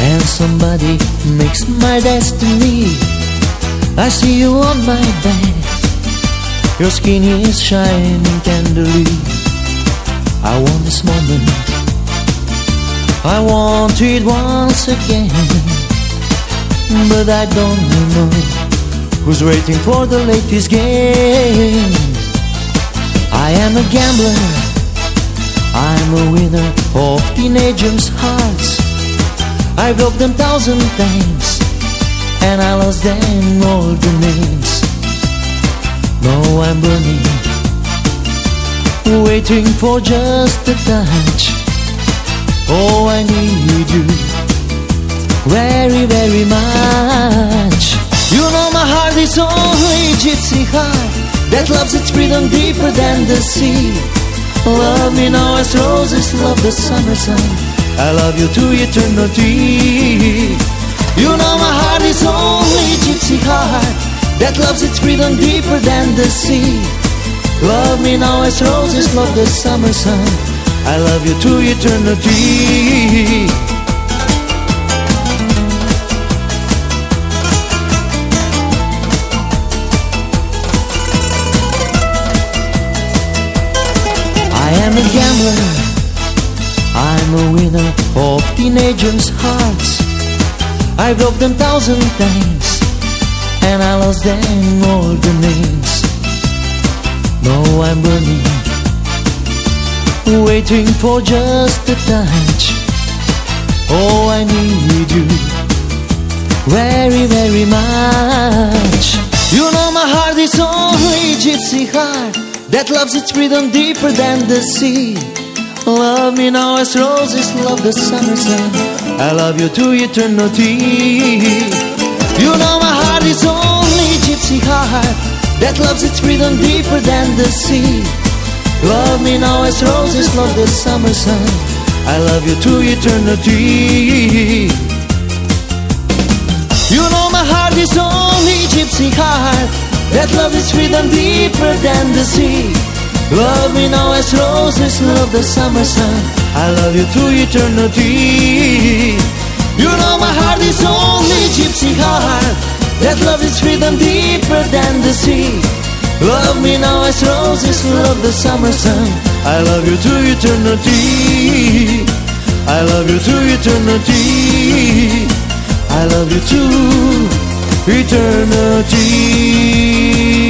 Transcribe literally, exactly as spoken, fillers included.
and somebody makes my destiny. I see you on my bed, your skin is shining tenderly. I want this moment, I want it once again, but I don't know who's waiting for the latest game. I am a gambler, I'm a winner of teenagers' hearts. I've loved them thousand times, and I lost them all the names. Now I'm burning, waiting for just a touch. Oh, I need you very, very much. You know my heart is only gypsy heart that loves its freedom deeper than the sea. Love me now as roses love the summer sun. I love you to eternity. You know my heart is only gypsy heart that loves its freedom deeper than the sea. Love me now as roses love the summer sun. I love you to eternity. I am a gambler, I'm a winner of teenagers' hearts. I've loved them thousand times, and I lost them all the names. Now I'm burning, waiting for just a touch. Oh, I need you very, very much. You know my heart is only gypsy heart that loves its freedom deeper than the sea. Love me now as roses love the summer sun. I love you to eternity. You know my heart is only gypsy heart that loves its freedom deeper than the sea. Love me now as roses love the summer sun. I love you to eternity. You know my heart is only gypsy heart that loves its freedom deeper than the sea. Love me now as roses love the summer sun. I love you to eternity. You know my heart is only gypsy heart that loves its freedom deeper than the sea. Love me now as roses love the summer sun. I love you to eternity. I love you to eternity. I love you to eternity.